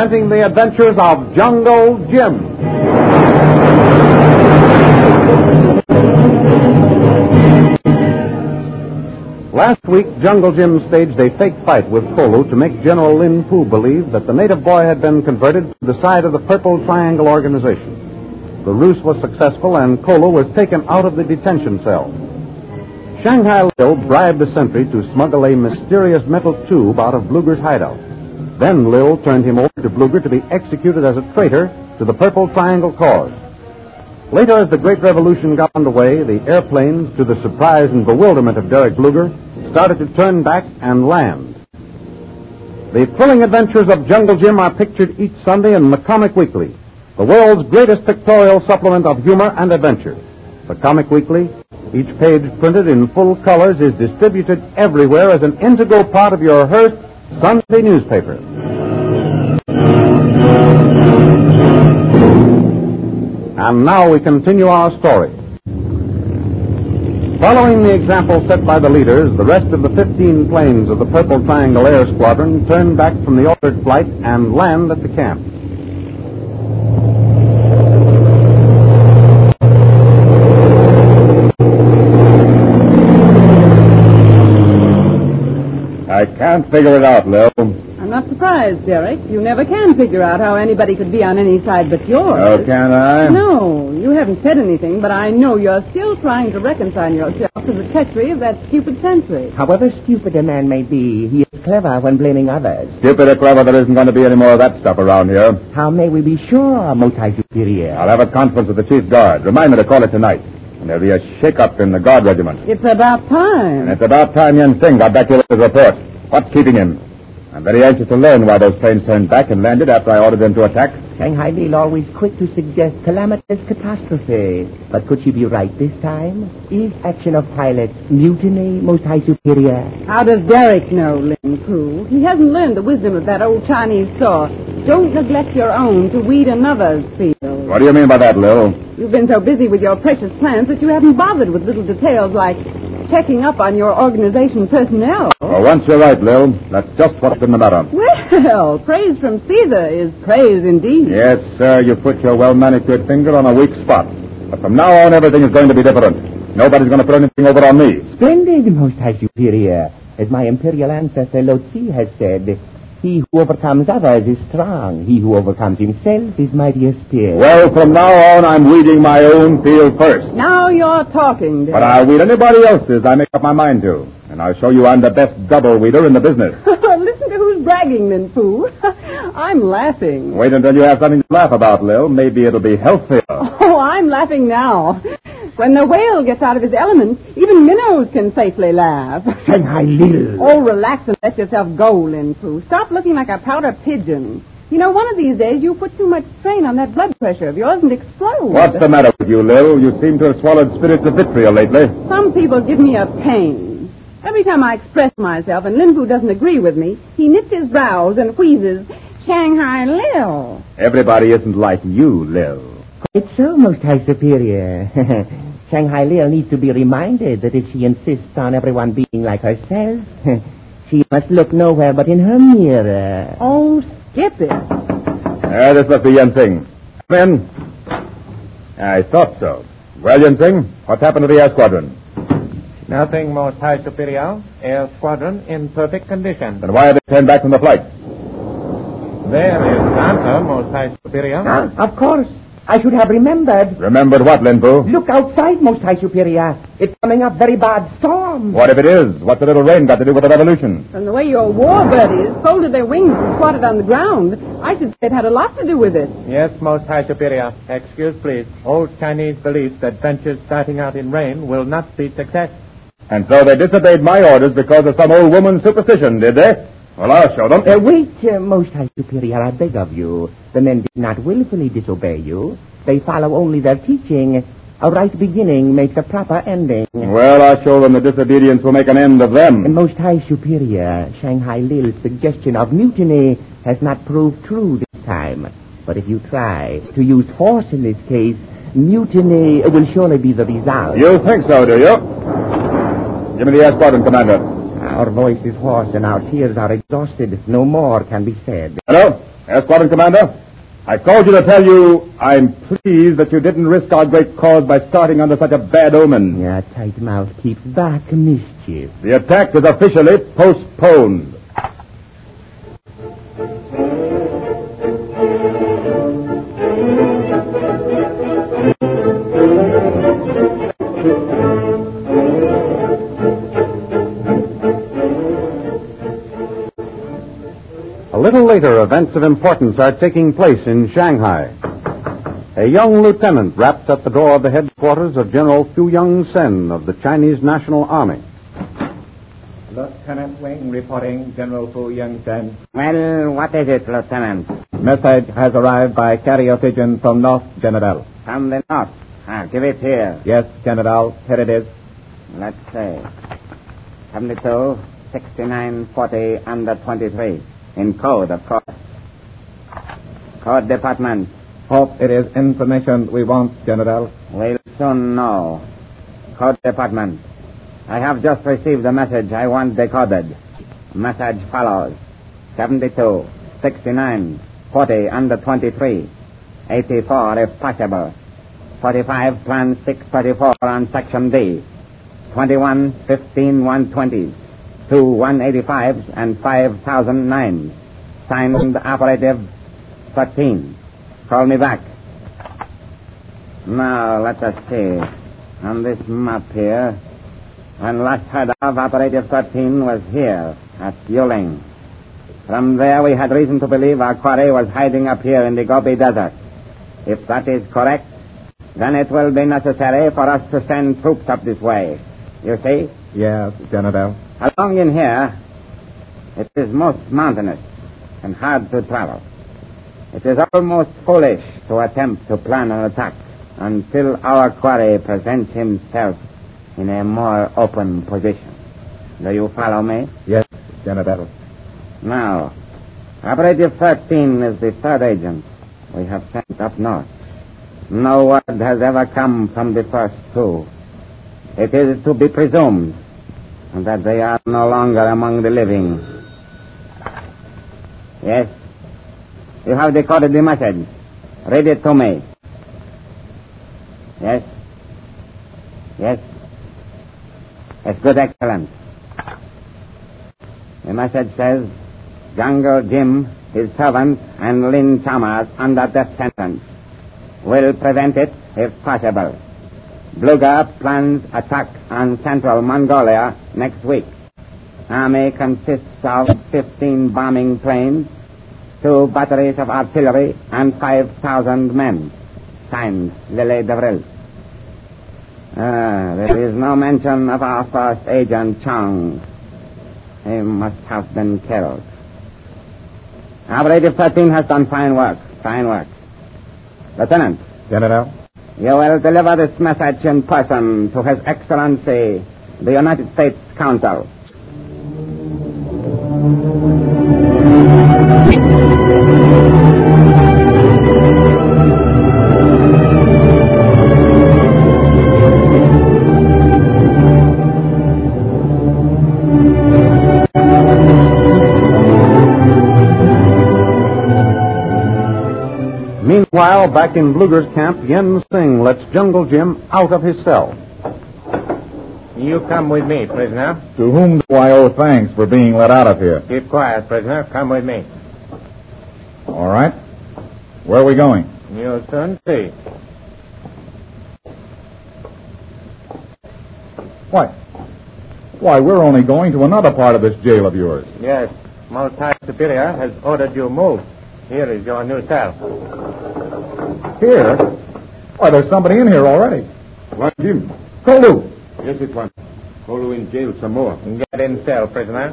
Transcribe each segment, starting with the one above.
presenting the adventures of Jungle Jim. Last week, Jungle Jim staged a fake fight with Kolu to make General Lin Fu believe that the native boy had been converted to the side of the Purple Triangle Organization. The ruse was successful, and Kolu was taken out of the detention cell. Shanghai Lil bribed a sentry to smuggle a mysterious metal tube out of Bluger's hideout. Then Lil turned him over to Bluger to be executed as a traitor to the Purple Triangle cause. Later, as the Great Revolution got underway, the airplanes, to the surprise and bewilderment of Derek Bluger, started to turn back and land. The thrilling adventures of Jungle Jim are pictured each Sunday in the Comic Weekly, the world's greatest pictorial supplement of humor and adventure. The Comic Weekly, each page printed in full colors, is distributed everywhere as an integral part of your Hearst Sunday newspaper. And now we continue our story. Following the example set by the leaders, the rest of the 15 planes of the Purple Triangle Air Squadron turn back from the ordered flight and land at the camp. I can't figure it out, Lil. I'm not surprised, Derek. You never can figure out how anybody could be on any side but yours. Oh, can I? No, you haven't said anything, but I know you're still trying to reconcile yourself to the treachery of that stupid sentry. However stupid a man may be, he is clever when blaming others. Stupid or clever, there isn't going to be any more of that stuff around here. How may we be sure, Most High Superior? I'll have a conference with the chief guard. Remind me to call it tonight. And there'll be a shake-up in the guard regiment. It's about time. And it's about time Yen Sing got back to his report. What's keeping him? I'm very anxious to learn why those planes turned back and landed after I ordered them to attack. Shanghai Lil always quick to suggest calamitous catastrophe. But could she be right this time? Is action of pilots mutiny, Most High Superior? How does Derek know, Lin Fu? He hasn't learned the wisdom of that old Chinese saw. Don't neglect your own to weed another's field. What do you mean by that, Lil? You've been so busy with your precious plans that you haven't bothered with little details like checking up on your organization personnel. Oh, once you're right, Lil. That's just what's in the matter. Well, praise from Caesar is praise indeed. Yes, sir, you put your well-manicured finger on a weak spot. But from now on, everything is going to be different. Nobody's going to put anything over on me. Splendid, Most High Superior. As my imperial ancestor Lo Tzu has said, he who overcomes others is strong. He who overcomes himself is mighty as still. Well, from now on, I'm weeding my own field first. Now you're talking, Derek. But I'll weed anybody else's I make up my mind to. And I'll show you I'm the best double weeder in the business. Listen to who's bragging, Lin Fu. I'm laughing. Wait until you have something to laugh about, Lil. Maybe it'll be healthier. Oh, I'm laughing now. When the whale gets out of his element, even minnows can safely laugh. Shanghai Lil. Oh, relax and let yourself go, Lin Fu. Stop looking like a powder pigeon. You know, one of these days you put too much strain on that blood pressure of yours and explode. What's the matter with you, Lil? You seem to have swallowed spirits of vitriol lately. Some people give me a pain. Every time I express myself and Lin Fu doesn't agree with me, he knits his brows and wheezes, Shanghai Lil. Everybody isn't like you, Lil. Quite so, Most High Superior. Shanghai Lil needs to be reminded that if she insists on everyone being like herself, she must look nowhere but in her mirror. Oh, skip it. This must be Yen Sing. Come in. I thought so. Well, Yen Sing, what's happened to the air squadron? Nothing, Most High Superior. Air squadron in perfect condition. Then why have they turned back from the flight? There is the answer, Most High Superior. Of course. I should have remembered. Remembered what, Lin Fu? Look outside, Most High Superior. It's coming up very bad storm. What if it is? What's the little rain got to do with the revolution? From the way your war birdies folded their wings and squatted on the ground, I should say it had a lot to do with it. Yes, Most High Superior. Excuse, please. Old Chinese belief that ventures starting out in rain will not be success. And so they disobeyed my orders because of some old woman's superstition, did they? Well, I'll show them. Wait, Most High Superior, I beg of you. The men did not willfully disobey you. They follow only their teaching. A right beginning makes a proper ending. Well, I'll show them the disobedience will make an end of them. Most High Superior, Shanghai Lil's suggestion of mutiny has not proved true this time. But if you try to use force in this case, mutiny will surely be the result. You think so, do you? Give me the air squadron, Commander. Our voice is hoarse and our tears are exhausted. No more can be said. Hello? Squadron Commander, I called you to tell you I'm pleased that you didn't risk our great cause by starting under such a bad omen. Your tight mouth keeps back mischief. The attack is officially postponed. A little later, events of importance are taking place in Shanghai. A young lieutenant raps at the door of the headquarters of General Fu Yong-sen of the Chinese National Army. Lieutenant Wing reporting, General Fu Yong-sen. Well, what is it, Lieutenant? Message has arrived by carrier pigeon from North, General. From the north. Give it here. Yes, General. Here it is. Let's see. 72, 69, 40, under 23. In code, of course. Code Department. Hope it is information we want, General. We'll soon know. Code Department. I have just received the message I want decoded. Message follows. 72, 69, 40, under 23. 84, if possible. 45, plan 634 on Section D. 21, 15, 120. 2 185s and 5,009. Signed Operative 13. Call me back. Now, let us see. On this map here, when last heard of, Operative 13 was here, at Yuling. From there, we had reason to believe our quarry was hiding up here in the Gobi Desert. If that is correct, then it will be necessary for us to send troops up this way. You see? Yes, General. Along in here, it is most mountainous and hard to travel. It is almost foolish to attempt to plan an attack until our quarry presents himself in a more open position. Do you follow me? Yes, General. Now, Operative 13 is the third agent we have sent up north. No word has ever come from the first two. It is to be presumed that they are no longer among the living. Yes? You have decoded the message. Read it to me. Yes? Yes? It's good, excellent. The message says, Jungle Jim, his servant, and Lin Chalmers under death sentence. Will prevent it if possible. Bluger plans attack on central Mongolia next week. Army consists of 15 bombing planes, 2 batteries of artillery, and 5,000 men. Signed, Lily Devril. There is no mention of our first agent, Chong. He must have been killed. Operative 13 has done fine work. Fine work. Lieutenant. General. You will deliver this message in person to His Excellency, the United States Consul. Meanwhile, back in Bluger's camp, Yen Sing lets Jungle Jim out of his cell. You come with me, prisoner. To whom do I owe thanks for being let out of here? Keep quiet, prisoner. Come with me. All right. Where are we going? You'll soon see. Why, we're only going to another part of this jail of yours. Yes. Multi Superior has ordered you moved. Here is your new cell. Here? Why, there's somebody in here already. What, Jim? Kolu! Yes, it was. Kolu in jail some more. Get in cell, prisoner.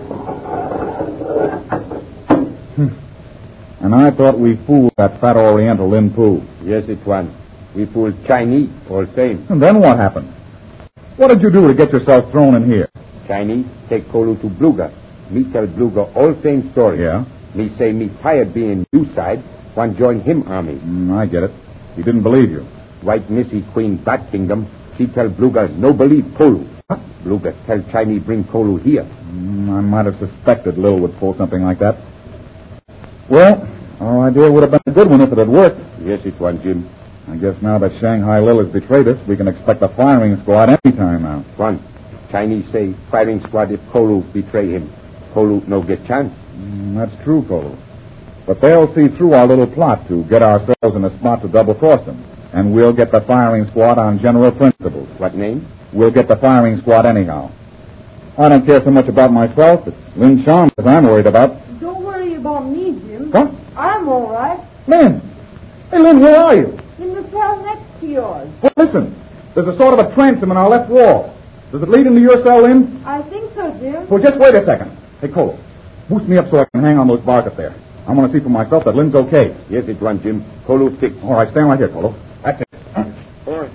And I thought we fooled that fat Oriental Lin Pu. Yes, it was. We fooled Chinese, all same. And then what happened? What did you do to get yourself thrown in here? Chinese take Kolu to Bluger. Me tell Bluger all same story. Yeah? Me say me tired being you side, want join him army. I get it. He didn't believe you. White Missy Queen Bat Kingdom, she tell Bluger no believe Kolu. Bluger tell Chinese bring Kolu here. I might have suspected Lil would pull something like that. Well, Our idea would have been a good one if it had worked. Yes, it was, Jim. I guess now that Shanghai Lil has betrayed us, we can expect a firing squad any time now. One. Chinese say firing squad if Kolu betray him. Kolu no get chance. That's true, Kolu. But they'll see through our little plot to get ourselves in a spot to double-cross them. And we'll get the firing squad on general principles. What name? We'll get the firing squad anyhow. I don't care so much about myself. It's Lin Shan that I'm worried about. Don't worry about me, Jim. What? I'm all right. Lin! Hey, Lin, where are you? In the cell next to yours. Well, listen. There's a sort of a transom in our left wall. Does it lead into your cell, Lin? I think so, Jim. Well, just wait a second. Hey, Cole, boost me up so I can hang on those bars up there. I want to see for myself that Lin's okay. Yes, it was, Jim. Kolu fixed. All right, stand right here, Colo. That's it. All right.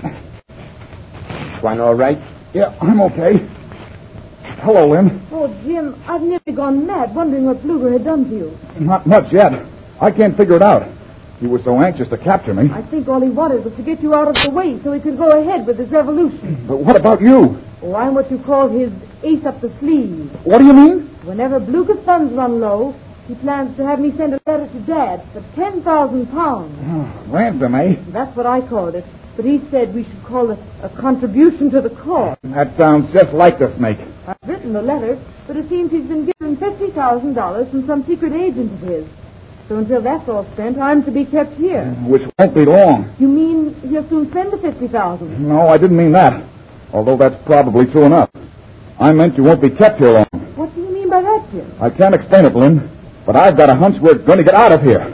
One all right? Yeah, I'm okay. Hello, Lin. Oh, Jim, I've nearly gone mad wondering what Bluger had done to you. Not much yet. I can't figure it out. He was so anxious to capture me. I think all he wanted was to get you out of the way so he could go ahead with his revolution. But what about you? Oh, I'm what you call his ace up the sleeve. What do you mean? Whenever Bluger's funds run low, he plans to have me send a letter to Dad for 10,000 pounds. Ransom, eh? That's what I called it. But he said we should call it a contribution to the cause. That sounds just like the snake. I've written the letter, but it seems he's been given $50,000 from some secret agent of his. So until that's all spent, I'm to be kept here. Which won't be long. You mean he'll soon spend the $50,000? No, I didn't mean that. Although that's probably true enough. I meant you won't be kept here long. What do you mean by that, Jim? I can't explain it, Lynn, but I've got a hunch we're going to get out of here.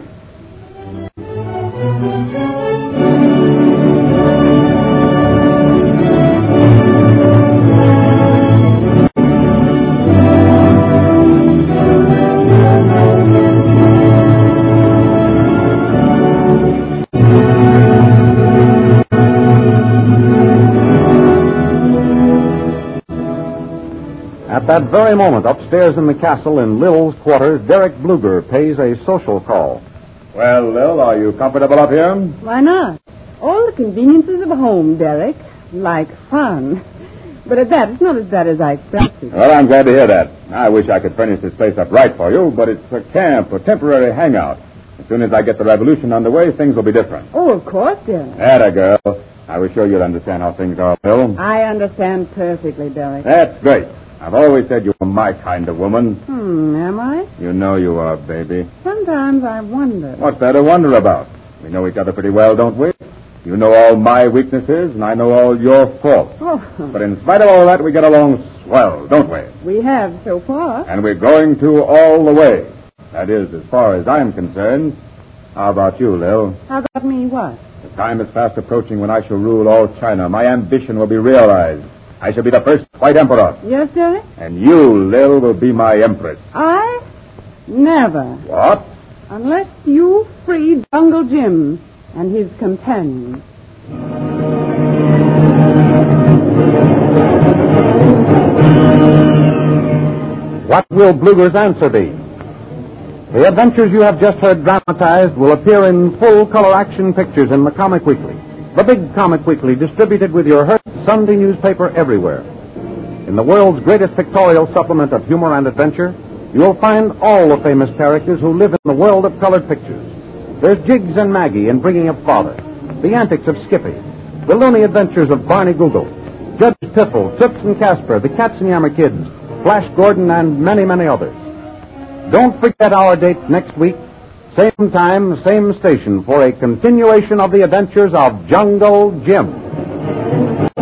At that very moment, upstairs in the castle in Lil's quarters, Derek Bluger pays a social call. Well, Lil, are you comfortable up here? Why not? All the conveniences of a home, Derek. Like fun. But at that, it's not as bad as I expected. Well, I'm glad to hear that. I wish I could furnish this place up right for you, but it's a camp, a temporary hangout. As soon as I get the revolution underway, things will be different. Oh, of course, Derek. Atta girl. I was sure you'd understand how things are, Lil. I understand perfectly, Derek. That's great. I've always said you were my kind of woman. Am I? You know you are, baby. Sometimes I wonder. What's there to wonder about? We know each other pretty well, don't we? You know all my weaknesses, and I know all your faults. Oh, But in spite of all that, we get along swell, don't we? we have so far. And we're going to all the way. That is, as far as I'm concerned. How about you, Lil? How about me, what? The time is fast approaching when I shall rule all China. My ambition will be realized. I shall be the first white emperor. Yes, Derek? And you, Lil, will be my empress. I? Never. What? Unless you free Jungle Jim and his companions. What will Bluger's answer be? The adventures you have just heard dramatized will appear in full-color action pictures in the Comic Weekly, the big Comic Weekly distributed with your Hearst Sunday newspaper everywhere. In the world's greatest pictorial supplement of humor and adventure, you will find all the famous characters who live in the world of colored pictures. There's Jiggs and Maggie in Bringing Up Father, the antics of Skippy, the loony adventures of Barney Google, Judge Piffle, Toots and Casper, the Katzenjammer Kids, Flash Gordon, and many, many others. Don't forget our date next week, same time, same station, for a continuation of the adventures of Jungle Jim.